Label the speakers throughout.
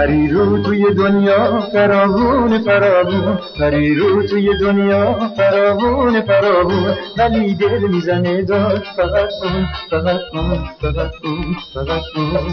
Speaker 1: پری رو توی دنیا فراوون فراوون، پری رو توی دنیا فراوون فراوون، ولی دل میزنه داد فقط اون، فقط اون، فقط اون، فقط اون.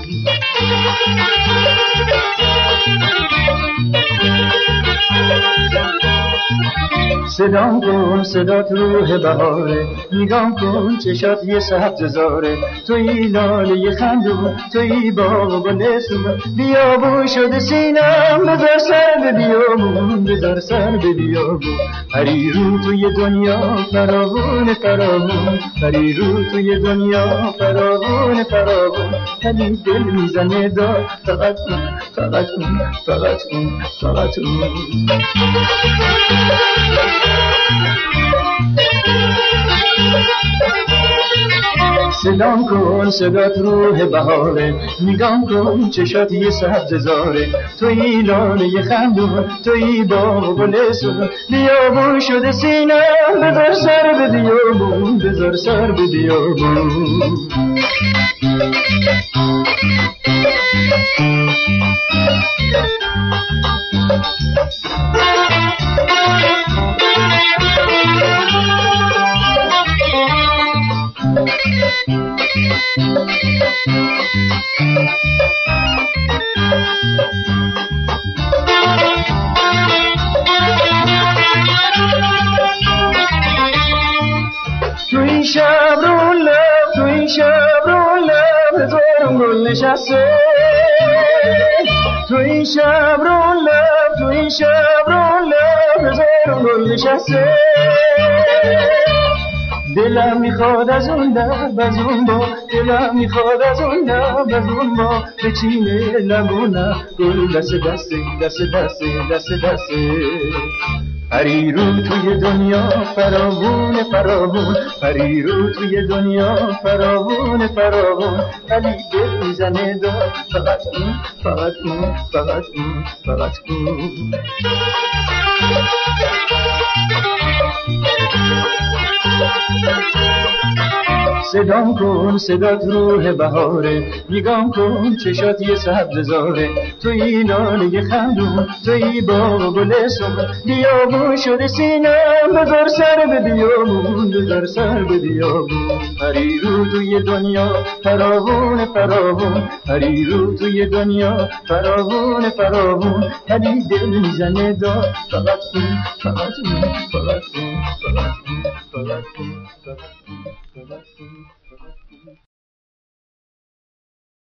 Speaker 1: صدام کن صدات روح بهاره، نگام کن چشات یه سبز زاره، توی لاله خندون، توی باغ و گلستون، بیابون شده سینم، بذار سر به بیابون، بذار سر به بیابون. پری رو توی دنیا فراوون فراوون، پری رو توی دنیا فراوون فراوون، ولی دل میزنه داد فقط اون، فقط اون، فقط اون، فقط اون. صدام کن صدات روح بهاره، نگام کن چشات یه سبز زاره، توی لاله خندون، توی باغ و گلستون، بیابون شده سینم، بذار سر به بیابون، بذار سر به بیابون. تو این شب رو لب، تو این شب رو لب، هزارم گل نشسته، تو این شب رو لب، تو این شب رو لب، هزارم گل نشسته. دلم میخواد از اون لب از اون با، دلم میخواد از اون لب از اون با، بچینه لبونم گل دست دسته دست دسته دست دسته. پری رو توی دنیا فراوون فراوون، پری رو توی دنیا فراوون فراوون، ولی دل میزنه داد فقط اون، فقط اون، فقط اون، فقط اون. صدام کن صدات روح بهاره، نگام کن چشات یه سبز زاره، توی لاله خندون، توی باغ و گلستون، بیابون شده سینم، بذار سر به بیابون، بذار سر به بیابون. پری رو توی دنیا فراوون فراوون، پری رو توی دنیا فراوون فراوون، ولی دل میزنه داد فقط اون، فقط اون، فقط اون، فقط اون، فقط اون، فقط اون، فقط اون.